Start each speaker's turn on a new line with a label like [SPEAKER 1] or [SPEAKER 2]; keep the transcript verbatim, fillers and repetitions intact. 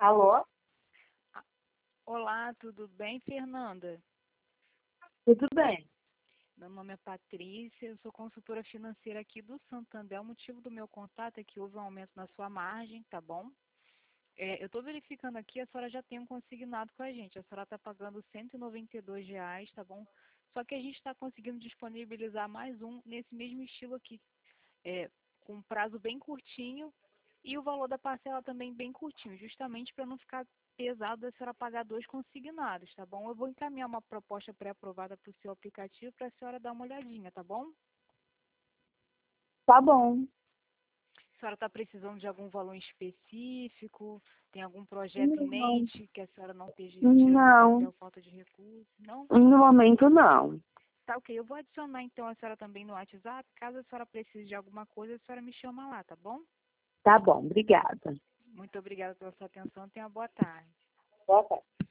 [SPEAKER 1] Alô?
[SPEAKER 2] Olá, tudo bem, Fernanda?
[SPEAKER 1] Tudo bem?
[SPEAKER 2] Meu nome é Patrícia, eu sou consultora financeira aqui do Santander. O motivo do meu contato é que houve um aumento na sua margem, tá bom? É, eu estou verificando aqui, a senhora já tem um consignado com a gente. A senhora está pagando cento e noventa e dois reais, tá bom? Só que a gente está conseguindo disponibilizar mais um nesse mesmo estilo aqui, é, com um prazo bem curtinho e o valor da parcela também bem curtinho, justamente para não ficar pesado a senhora pagar dois consignados, tá bom? Eu vou encaminhar uma proposta pré-aprovada para o seu aplicativo para a senhora dar uma olhadinha, tá bom?
[SPEAKER 1] Tá bom.
[SPEAKER 2] A senhora está precisando de algum valor específico? Tem algum projeto em
[SPEAKER 1] Não,
[SPEAKER 2] mente que a senhora não esteja tirando do
[SPEAKER 1] não.
[SPEAKER 2] papel, falta de recurso? Não?
[SPEAKER 1] No momento, não.
[SPEAKER 2] Tá ok, eu vou adicionar então a senhora também no WhatsApp. Caso a senhora precise de alguma coisa, a senhora me chama lá, tá bom?
[SPEAKER 1] Tá bom, obrigada.
[SPEAKER 2] Muito obrigada pela sua atenção. Tenha uma boa tarde.
[SPEAKER 1] Boa tarde.